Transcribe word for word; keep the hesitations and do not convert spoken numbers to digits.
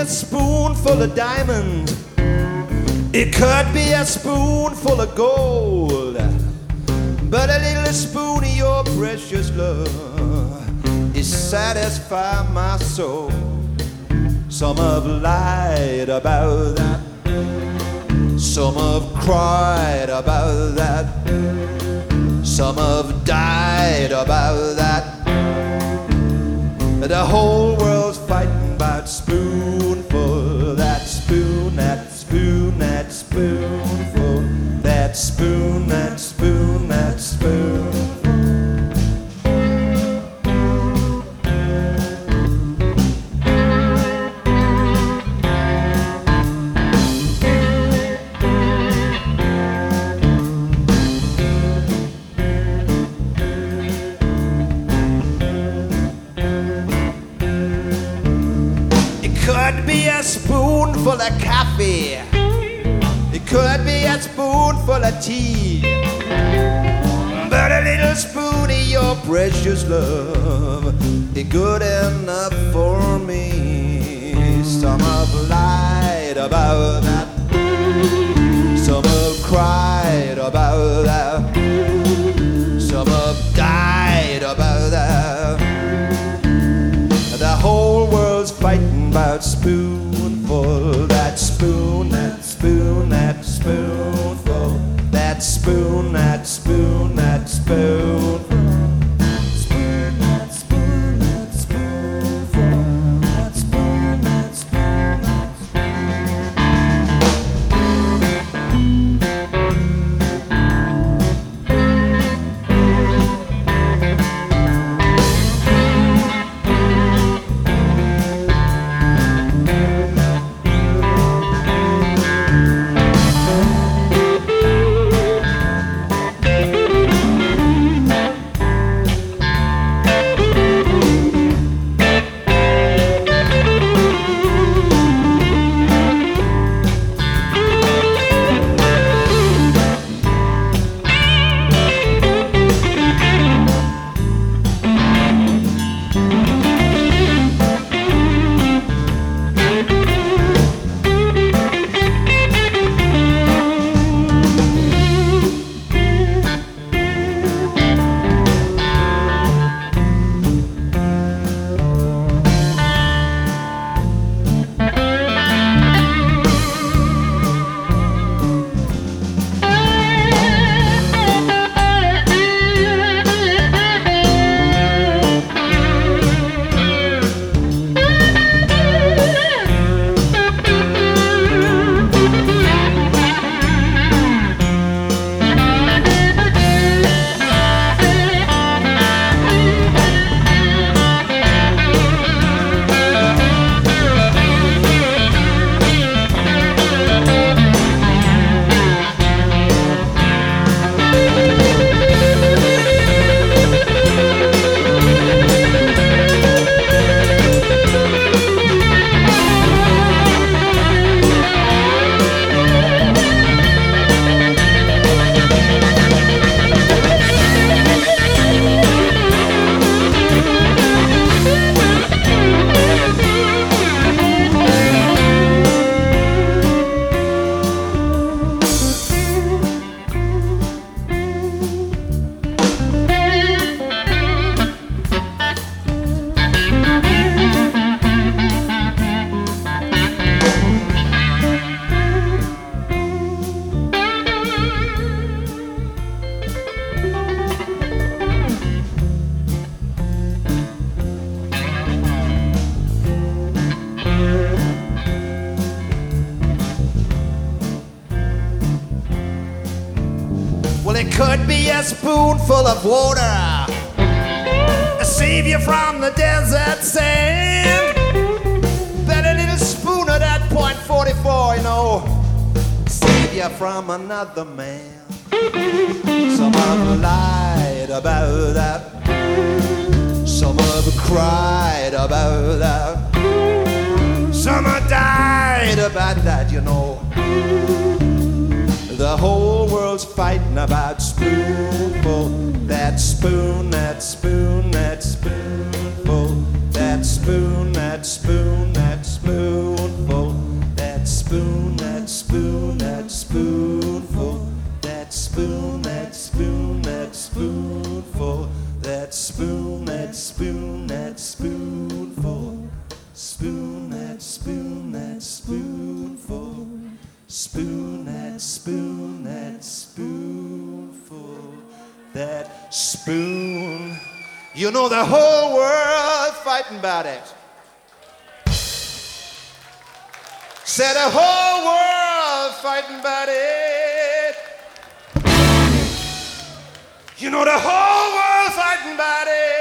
spoonful of diamonds. It could be a spoonful of gold, but a little spoon of your precious love is satisfy my soul. Some have lied about that, some have cried about that, some have died about that. The whole world's fighting about spoonful, that spoon, that spoon, that spoonful, that spoon, that spoon, that spoon. Could be a spoonful of coffee, it could be a spoonful of tea, but a little spoon of your precious love is good enough for me. Some have lied about that, some have cried about that, some have died about that. The whole world's fighting about spoonful, that spoon, that spoon, that spoonful, that spoon, that spoon, that spoonful. Spoon, that spoon, that spoonful, that spoon, that spoon, that It could be a spoonful of water, save you from the desert sand. But a little spoon of that point forty-four, you know, save you from another man. Some have lied about that, some have cried about that, some have died about that, you know. The whole world's fighting about spoonful, that spoon, that spoon, that spoonful, that spoon, that spoon, that spoonful. spoon, that spoon, that spoonful. That spoon, that spoon, that spoonful. That spoon, that spoon, that spoonful. Spoon, that spoon, that spoonful. Spoon, that spoon, that spoonful. That spoon. You know the whole world fighting about it. Said the whole world fighting about it. You know the whole world fighting about it.